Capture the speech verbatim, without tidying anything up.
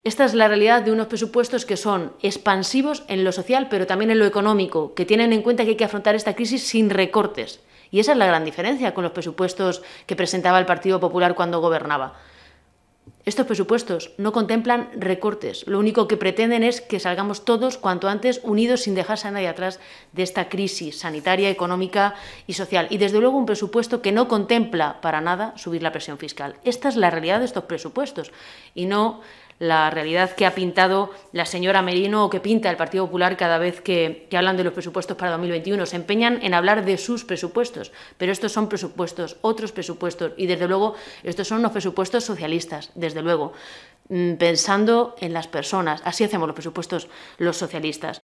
Esta es la realidad de unos presupuestos que son expansivos en lo social, pero también en lo económico, que tienen en cuenta que hay que afrontar esta crisis sin recortes. Y esa es la gran diferencia con los presupuestos que presentaba el Partido Popular cuando gobernaba. Estos presupuestos no contemplan recortes, lo único que pretenden es que salgamos todos cuanto antes unidos sin dejarse a nadie atrás de esta crisis sanitaria, económica y social. Y desde luego un presupuesto que no contempla para nada subir la presión fiscal. Esta es la realidad de estos presupuestos y no la realidad que ha pintado la señora Merino o que pinta el Partido Popular cada vez que, que hablan de los presupuestos para dos mil veintiuno. Se empeñan en hablar de sus presupuestos, pero estos son presupuestos, otros presupuestos, y desde luego estos son unos presupuestos socialistas, desde luego, pensando en las personas. Así hacemos los presupuestos los socialistas.